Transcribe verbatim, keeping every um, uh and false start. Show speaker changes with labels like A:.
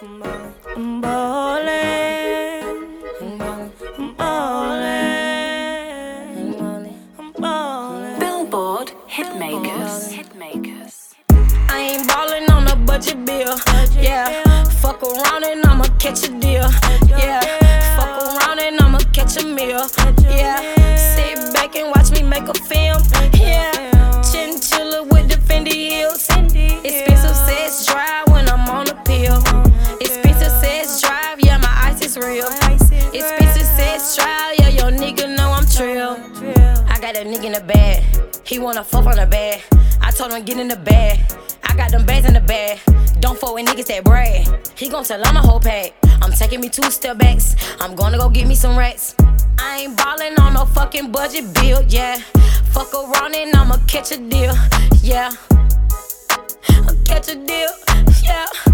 A: I'm ballin', I'm ballin', I'm ballin', I'm ballin'.
B: Billboard Hitmakers. Hitmakers.
A: I ain't ballin' on a budget bill. Yeah, fuck around and I'ma catch a deal. Yeah, fuck around and I'ma catch a meal. Yeah, sit back and watch me make a film. Yeah, chinchilla with the Fendi heels. Expensive sex drive when I'm on a pill. Expensive sex drive, yeah, my ice is real. Expensive sex drive, yeah, your nigga know I'm trill. I got a nigga in the bag, he wanna fuck on the bag. I told him get in the bag, I got them bags in the bag. Don't fuck with niggas that brag. He gon' tell I'm a whole pack. I'm taking me two step backs, I'm gonna go get me some racks. I ain't ballin' on no fucking budget bill, yeah. Fuck around and I'ma catch a deal, yeah. I'll catch a deal, yeah.